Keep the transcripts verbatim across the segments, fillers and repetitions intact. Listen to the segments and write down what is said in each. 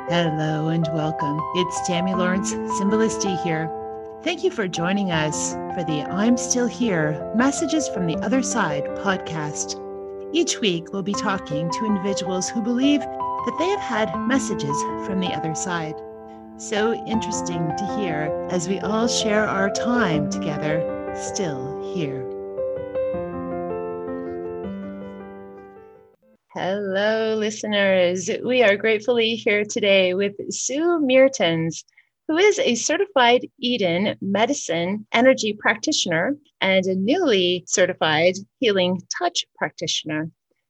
Hello and welcome. It's Tammy Lawrence, Symbolisti here. Thank you for joining us for the I'm Still Here Messages from the Other Side podcast. Each week, we'll be talking to individuals who believe that they have had messages from the other side. So interesting to hear as we all share our time together, still here. Hello, listeners. We are gratefully here today with Sue Meertens, who is a certified Eden medicine energy practitioner and a newly certified healing touch practitioner.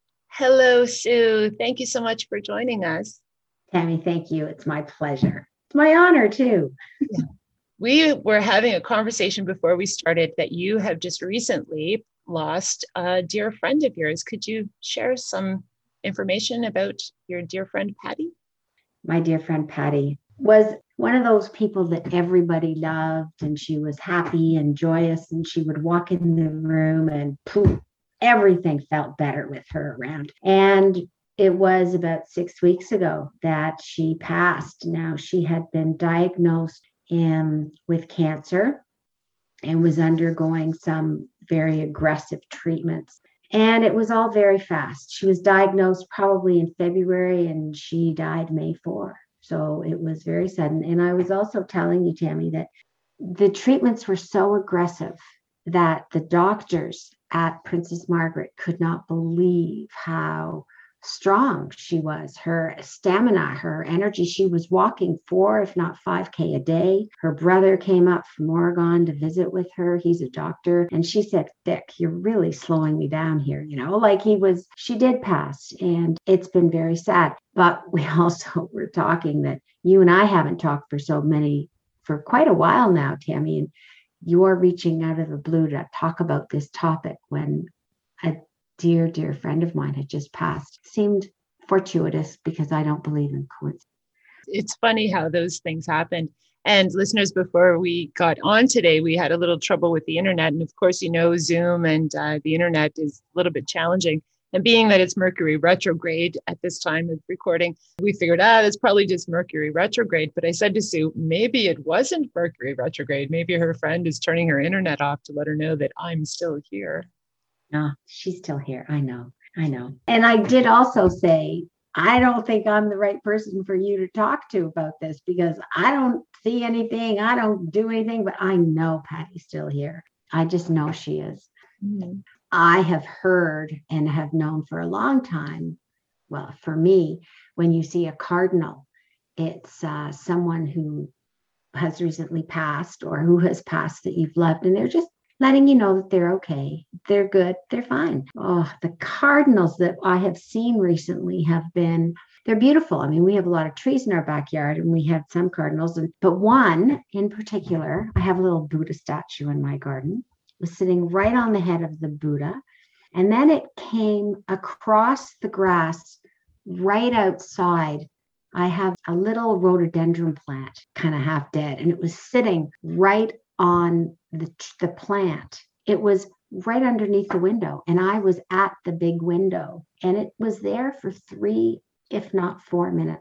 Hello, Sue. Thank you so much for joining us. Tammy, thank you. It's my pleasure. It's my honor, too. Yeah. We were having a conversation before we started that you have just recently lost a dear friend of yours. Could you share some information about your dear friend, Patty? My dear friend, Patty, was one of those people that everybody loved, and she was happy and joyous, and she would walk in the room and poof, everything felt better with her around. And it was about six weeks ago that she passed. Now, she had been diagnosed in, with cancer and was undergoing some very aggressive treatments. And it was all very fast. She was diagnosed probably in February and she died May fourth. So it was very sudden. And I was also telling you, Tammy, that the treatments were so aggressive that the doctors at Princess Margaret could not believe how strong she was, her stamina, her energy. She was walking four, if not five K a day. Her brother came up from Oregon to visit with her. He's a doctor. And she said, Dick, you're really slowing me down here. You know, like he was, she did pass, and it's been very sad. But we also were talking that you and I haven't talked for so many, for quite a while now, Tammy, and you're reaching out of the blue to talk about this topic when a dear, dear friend of mine had just passed. Seemed fortuitous because I don't believe in coincidence. It's funny how those things happen. And listeners, before we got on today, we had a little trouble with the internet. And of course, you know, Zoom and uh, the internet is a little bit challenging. And being that it's Mercury retrograde at this time of recording, we figured, ah, that's probably just Mercury retrograde. But I said to Sue, maybe it wasn't Mercury retrograde. Maybe her friend is turning her internet off to let her know that I'm still here. No, she's still here. I know. I know. And I did also say, I don't think I'm the right person for you to talk to about this because I don't see anything. I don't do anything, but I know Patty's still here. I just know she is. Mm-hmm. I have heard and have known for a long time. Well, for me, when you see a cardinal, it's uh, someone who has recently passed or who has passed that you've loved, and they're just letting you know that they're okay, they're good, they're fine. Oh, the cardinals that I have seen recently have been, they're beautiful. I mean, we have a lot of trees in our backyard and we had some cardinals, and, but one in particular, I have a little Buddha statue in my garden, was sitting right on the head of the Buddha. And then it came across the grass right outside. I have a little rhododendron plant, kind of half dead, and it was sitting right on the, the plant. It was right underneath the window, and I was at the big window, and it was there for three, if not four minutes.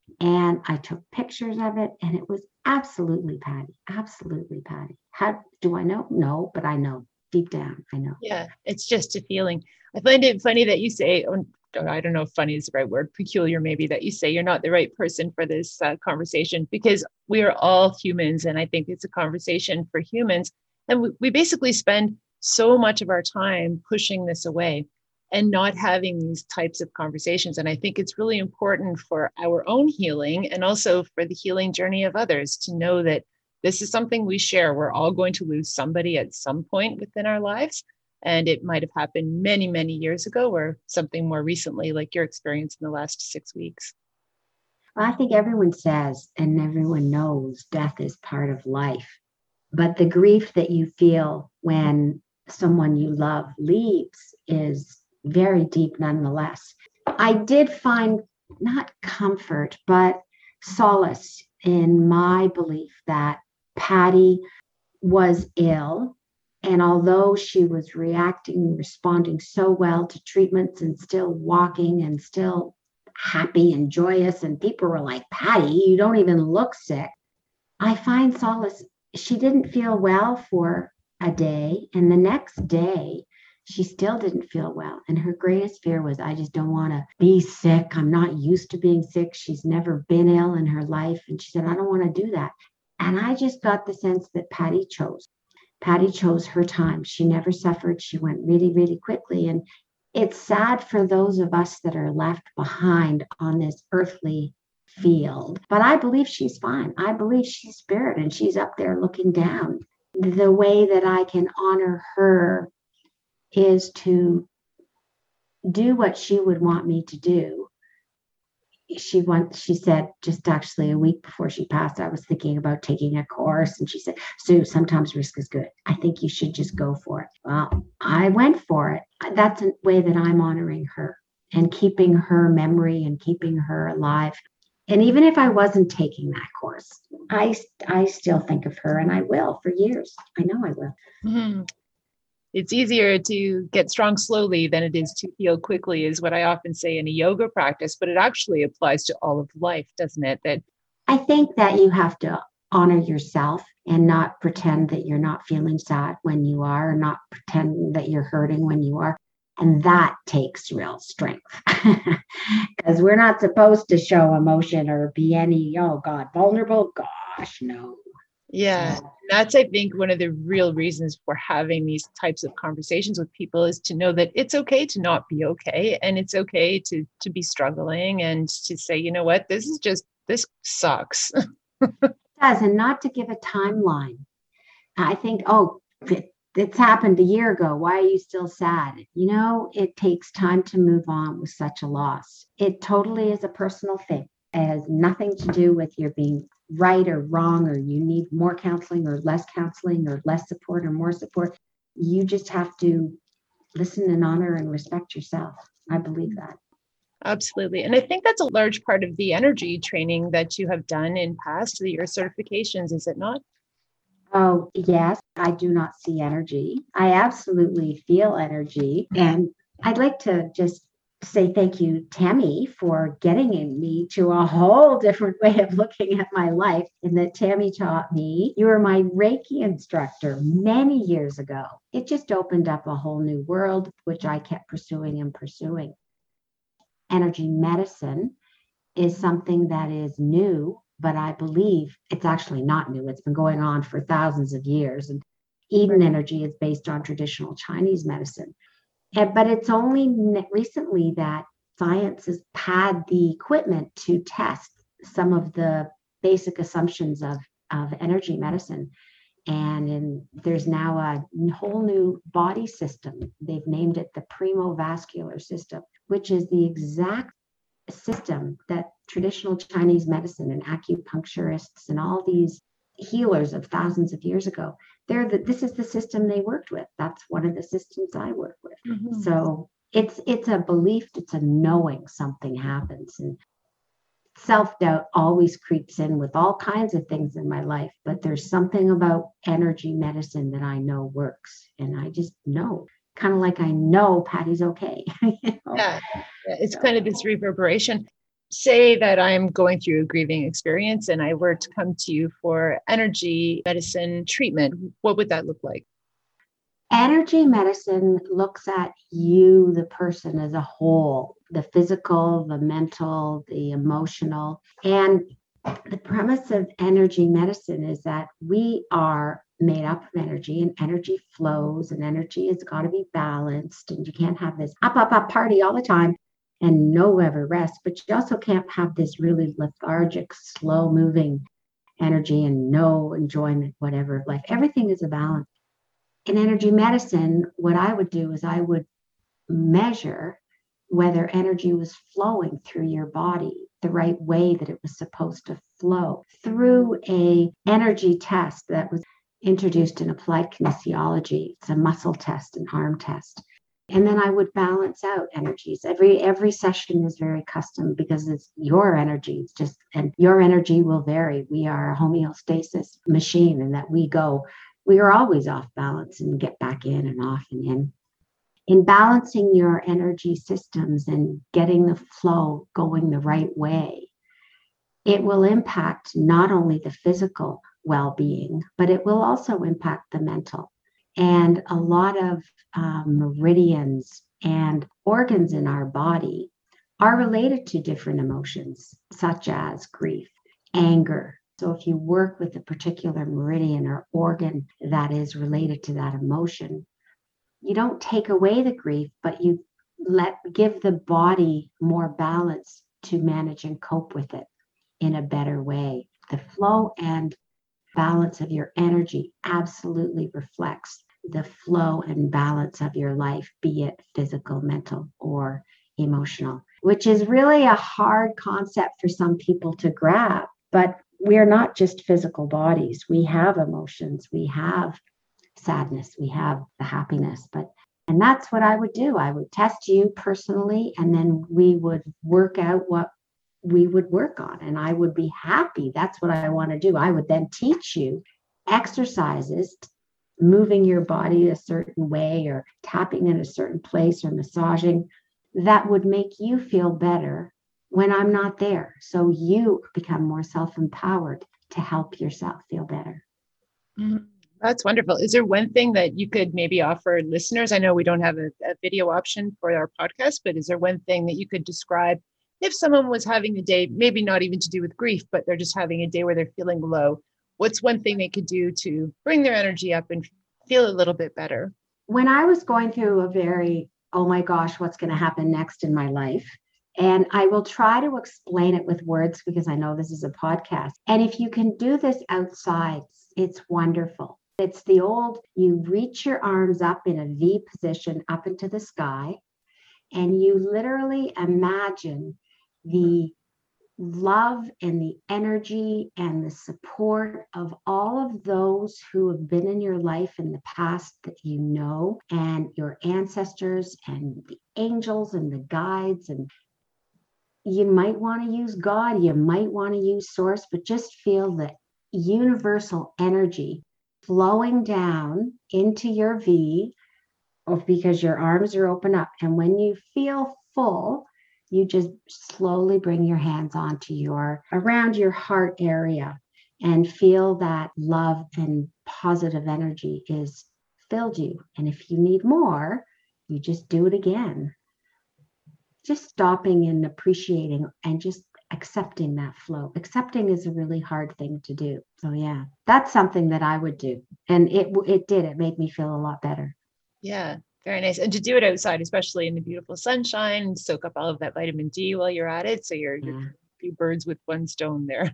And I took pictures of it, and it was absolutely Patty, absolutely Patty. How do I know? No, but I know deep down, I know. Yeah, it's just a feeling. I find it funny that you say, I don't know if funny is the right word, peculiar maybe, that you say you're not the right person for this uh, conversation, because we are all humans. And I think it's a conversation for humans. And we, we basically spend so much of our time pushing this away and not having these types of conversations. And I think it's really important for our own healing and also for the healing journey of others to know that this is something we share. We're all going to lose somebody at some point within our lives. And it might have happened many, many years ago, or something more recently, like your experience in the last six weeks. Well, I think everyone says, and everyone knows, death is part of life. But the grief that you feel when someone you love leaves is very deep nonetheless. I did find not comfort, but solace in my belief that Patty was ill. And although she was reacting, responding so well to treatments and still walking and still happy and joyous. And people were like, Patty, you don't even look sick. I find solace. She didn't feel well for a day. And the next day, she still didn't feel well. And her greatest fear was, I just don't want to be sick. I'm not used to being sick. She's never been ill in her life. And she said, I don't want to do that. And I just got the sense that Patty chose. Patty chose her time. She never suffered. She went really, really quickly. And it's sad for those of us that are left behind on this earthly field. But I believe she's fine. I believe she's spirit and she's up there looking down. The way that I can honor her is to do what she would want me to do. She once, she said, just actually a week before she passed, I was thinking about taking a course. And she said, Sue, sometimes risk is good. I think you should just go for it. Well, I went for it. That's a way that I'm honoring her and keeping her memory and keeping her alive. And even if I wasn't taking that course, I, I still think of her, and I will for years. I know I will. Mm-hmm. It's easier to get strong slowly than it is to heal quickly, is what I often say in a yoga practice, but it actually applies to all of life, doesn't it? That I think that you have to honor yourself and not pretend that you're not feeling sad when you are, or not pretend that you're hurting when you are. And that takes real strength, because we're not supposed to show emotion or be any, oh God, vulnerable. Gosh, no. Yeah, So, that's, I think, one of the real reasons for having these types of conversations with people is to know that it's okay to not be okay. And it's okay to to be struggling and to say, you know what, this is just, this sucks. it does, and not to give a timeline. I think, oh, it, it's happened a year ago. Why are you still sad? You know, it takes time to move on with such a loss. It totally is a personal thing. It has nothing to do with your being right or wrong, or you need more counseling or less counseling or less support or more support. You just have to listen and honor and respect yourself. I believe that. Absolutely. And I think that's a large part of the energy training that you have done in past your certifications, is it not? Oh, yes, I do not see energy. I absolutely feel energy. And I'd like to just say thank you, Tammy, for getting in me to a whole different way of looking at my life. And that Tammy taught me. You were my Reiki instructor many years ago. It just opened up a whole new world, which I kept pursuing and pursuing. Energy medicine is something that is new, but I believe it's actually not new. It's been going on for thousands of years. And Eden energy is based on traditional Chinese medicine. And, but it's only recently that science has had the equipment to test some of the basic assumptions of, of energy medicine. And in, there's now a whole new body system. They've named it the premovascular system, which is the exact system that traditional Chinese medicine and acupuncturists and all these healers of thousands of years ago, they're the, this is the system they worked with. That's one of the systems I work with. Mm-hmm. So it's it's a belief, it's a knowing something happens. And self-doubt always creeps in with all kinds of things in my life, but there's something about energy medicine that I know works. And I just know, kind of like I know Patty's okay. You know? Yeah, it's kind of this reverberation. Say that I'm going through a grieving experience and I were to come to you for energy medicine treatment. What would that look like? Energy medicine looks at you, the person as a whole, the physical, the mental, the emotional. And the premise of energy medicine is that we are made up of energy, and energy flows, and energy has got to be balanced. And you can't have this up, up, up party all the time and no ever rest, but you also can't have this really lethargic, slow moving energy and no enjoyment, whatever of life. Everything is a balance. In energy medicine, what I would do is I would measure whether energy was flowing through your body the right way that it was supposed to flow through a energy test that was introduced in applied kinesiology. It's a muscle test, an arm test. And then I would balance out energies. Every every session is very custom because it's your energy. It's just, and your energy will vary. We are a homeostasis machine, and that we go, we are always off balance and get back in and off and in. in balancing your energy systems and getting the flow going the right way, it will impact not only the physical well-being, but it will also impact the mental. And a lot of um, meridians and organs in our body are related to different emotions, such as grief, anger. So if you work with a particular meridian or organ that is related to that emotion, you don't take away the grief, but you let give the body more balance to manage and cope with it in a better way. The flow and balance of your energy absolutely reflects the flow and balance of your life, be it physical, mental, or emotional, which is really a hard concept for some people to grab. But we're not just physical bodies. We have emotions, we have sadness, we have the happiness. But and that's what I would do. I would test you personally, and then we would work out what we would work on, and I would be happy. That's what I want to do. I would then teach you exercises, moving your body a certain way or tapping in a certain place or massaging that would make you feel better when I'm not there. So you become more self-empowered to help yourself feel better. Mm, that's wonderful. Is there one thing that you could maybe offer listeners? I know we don't have a, a video option for our podcast, but is there one thing that you could describe if someone was having a day, maybe not even to do with grief, but they're just having a day where they're feeling low? What's one thing they could do to bring their energy up and feel a little bit better? When I was going through a very, oh my gosh, what's going to happen next in my life? And I will try to explain it with words because I know this is a podcast. And if you can do this outside, it's wonderful. It's the old, you reach your arms up in a V position up into the sky, and you literally imagine the love and the energy and the support of all of those who have been in your life in the past that you know, and your ancestors and the angels and the guides. And you might want to use God, you might want to use source, but just feel the universal energy flowing down into your V, or because your arms are open up. And when you feel full, you just slowly bring your hands onto your, around your heart area, and feel that love and positive energy is filled you. And if you need more, you just do it again. Just stopping and appreciating and just accepting that flow. Accepting is a really hard thing to do. So yeah, that's something that I would do. And it it did, it made me feel a lot better. Yeah. Very nice. And to do it outside, especially in the beautiful sunshine, and soak up all of that vitamin D while you're at it. So you're, yeah. you're a few birds with one stone there.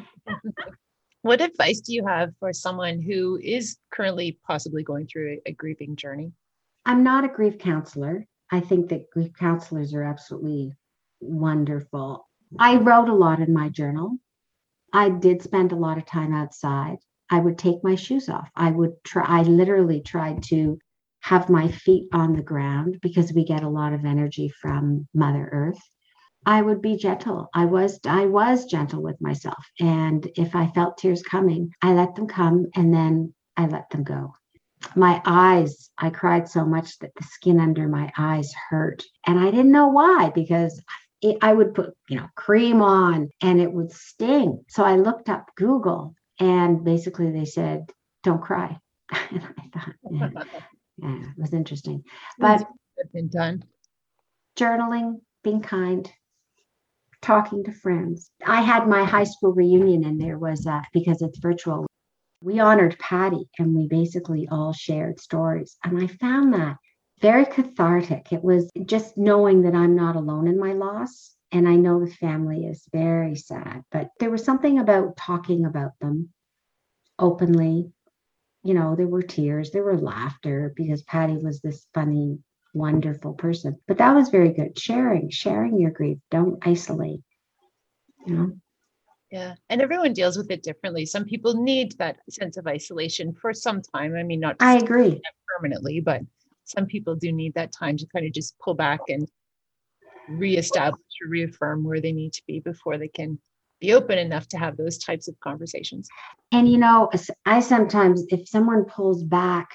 What advice do you have for someone who is currently possibly going through a, a grieving journey? I'm not a grief counselor. I think that grief counselors are absolutely wonderful. I wrote a lot in my journal. I did spend a lot of time outside. I would take my shoes off. I would try, I literally tried to have my feet on the ground because we get a lot of energy from Mother Earth. I would be gentle. I was, I was gentle with myself. And if I felt tears coming, I let them come and then I let them go. My eyes, I cried so much that the skin under my eyes hurt. And I didn't know why, because it, I would put, you know, cream on and it would sting. So I looked up Google and basically they said, don't cry. And I thought, yeah. Yeah, it was interesting. But been done. Journaling, being kind, talking to friends. I had my high school reunion, and there was, uh, because it's virtual, we honored Patty, and we basically all shared stories. And I found that very cathartic. It was just knowing that I'm not alone in my loss. And I know the family is very sad, but there was something about talking about them openly. You know, there were tears, there were laughter, because Patty was this funny, wonderful person. But that was very good. Sharing, sharing your grief. Don't isolate, you know? Yeah. And everyone deals with it differently. Some people need that sense of isolation for some time. I mean, not I agree permanently, but some people do need that time to kind of just pull back and reestablish or reaffirm where they need to be before they can be open enough to have those types of conversations. And, you know, I sometimes, if someone pulls back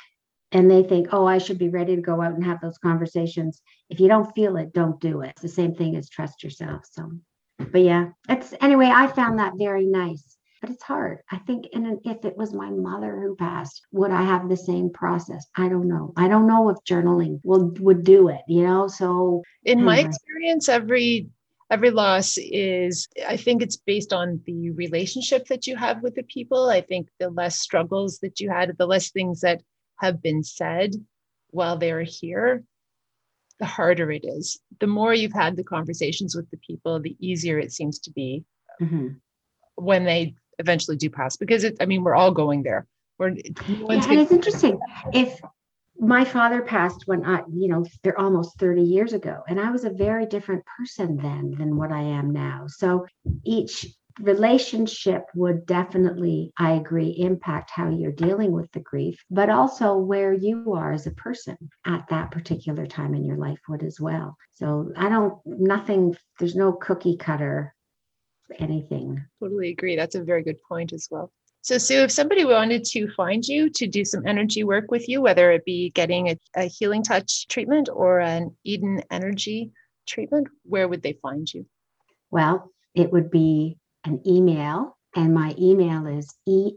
And they think, oh, I should be ready to go out and have those conversations. If you don't feel it, don't do it. It's the same thing as trust yourself. So, but yeah, it's anyway, I found that very nice, but it's hard. I think, and if it was my mother who passed, would I have the same process? I don't know. I don't know if journaling will would do it, you know? So in my anyway. experience, every every loss is, I think it's based on the relationship that you have with the people. I think the less struggles that you had, the less things that have been said while they're here, the harder it is. The more you've had the conversations with the people, the easier it seems to be mm-hmm. when they eventually do pass. Because it, I mean, we're all going there. We're, no yeah, and it's interesting. If my father passed when I, you know, they're almost thirty years ago, and I was a very different person then than what I am now. So each relationship would definitely, I agree, impact how you're dealing with the grief, but also where you are as a person at that particular time in your life would as well. So I don't, nothing, there's no cookie cutter anything. Totally agree. That's a very good point as well. So Sue, if somebody wanted to find you to do some energy work with you, whether it be getting a, a healing touch treatment or an Eden energy treatment, where would they find you? Well, it would be an email, and my email is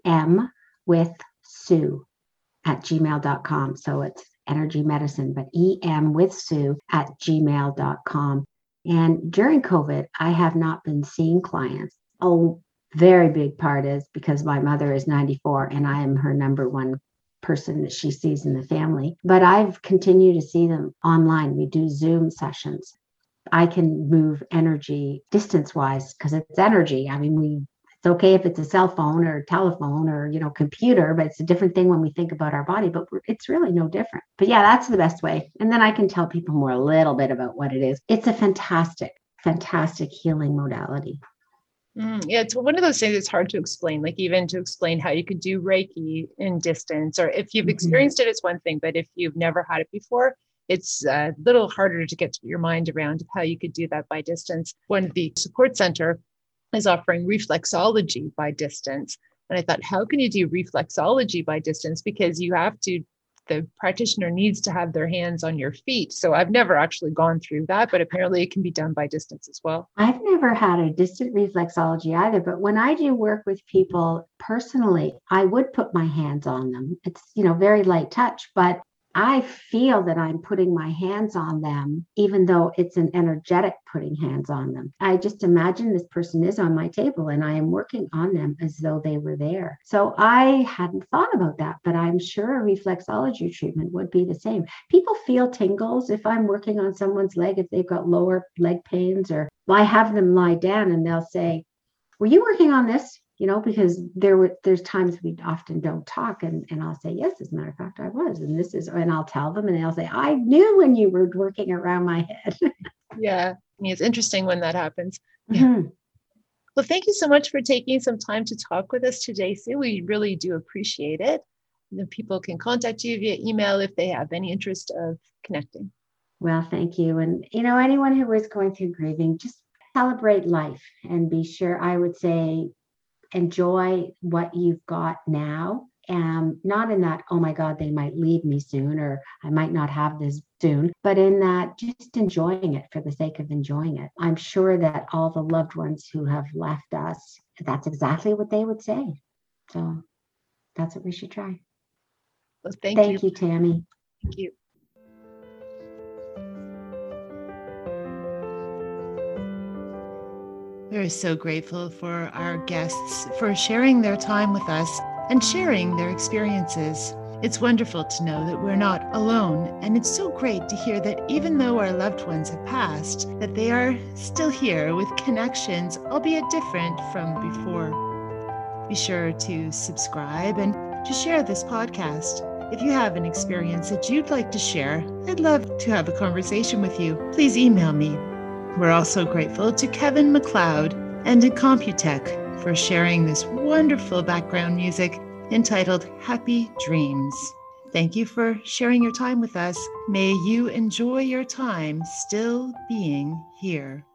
em with sue at gmail dot com. So it's energy medicine, but em with sue at gmail dot com. And during COVID, I have not been seeing clients. Oh, very big part is because my mother is ninety-four and I am her number one person that she sees in the family. But I've continued to see them online. We do Zoom sessions. I can move energy distance wise because it's energy. I mean, we it's okay if it's a cell phone or telephone or, you know, computer, but it's a different thing when we think about our body, but it's really no different. But yeah, that's the best way. And then I can tell people more a little bit about what it is. It's a fantastic, fantastic healing modality. Mm, yeah, it's one of those things that's hard to explain, like even to explain how you could do Reiki in distance, or if you've mm-hmm. experienced it, it's one thing, but if you've never had it before, it's a little harder to get your mind around how you could do that by distance. One of the support center is offering reflexology by distance. And I thought, how can you do reflexology by distance? Because you have to, the practitioner needs to have their hands on your feet. So I've never actually gone through that, but apparently it can be done by distance as well. I've never had a distant reflexology either, but when I do work with people personally, I would put my hands on them. It's, you know, very light touch, but I feel that I'm putting my hands on them, even though it's an energetic putting hands on them. I just imagine this person is on my table and I am working on them as though they were there. So I hadn't thought about that, but I'm sure a reflexology treatment would be the same. People feel tingles if I'm working on someone's leg, if they've got lower leg pains, or I have them lie down and they'll say, were you working on this? You know, because there were there's times we often don't talk, and, and I'll say, yes, as a matter of fact, I was. And this is, and I'll tell them, and they'll say, I knew when you were working around my head. Yeah. I mean, it's interesting when that happens. Yeah. Mm-hmm. Well, thank you so much for taking some time to talk with us today, Sue. We really do appreciate it. And then people can contact you via email if they have any interest of connecting. Well, thank you. And, you know, anyone who is going through grieving, just celebrate life and be sure, I would say, enjoy what you've got now. Um, not in that, oh my God, they might leave me soon, or I might not have this soon, but in that just enjoying it for the sake of enjoying it. I'm sure that all the loved ones who have left us, that's exactly what they would say. So that's what we should try. Well, thank, thank you. you, Tammy. Thank you. We're so grateful for our guests for sharing their time with us and sharing their experiences. It's wonderful to know that we're not alone, and it's so great to hear that even though our loved ones have passed, that they are still here with connections, albeit different from before. Be sure to subscribe and to share this podcast. If you have an experience that you'd like to share, I'd love to have a conversation with you. Please email me. We're also grateful to Kevin MacLeod and Incomputech for sharing this wonderful background music entitled Happy Dreams. Thank you for sharing your time with us. May you enjoy your time still being here.